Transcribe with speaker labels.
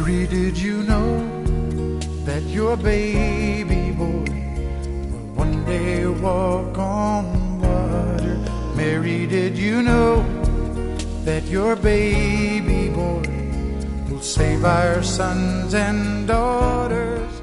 Speaker 1: Mary, did you know that your baby boy will one day walk on water? Mary, did you know that your baby boy will save our sons and daughters?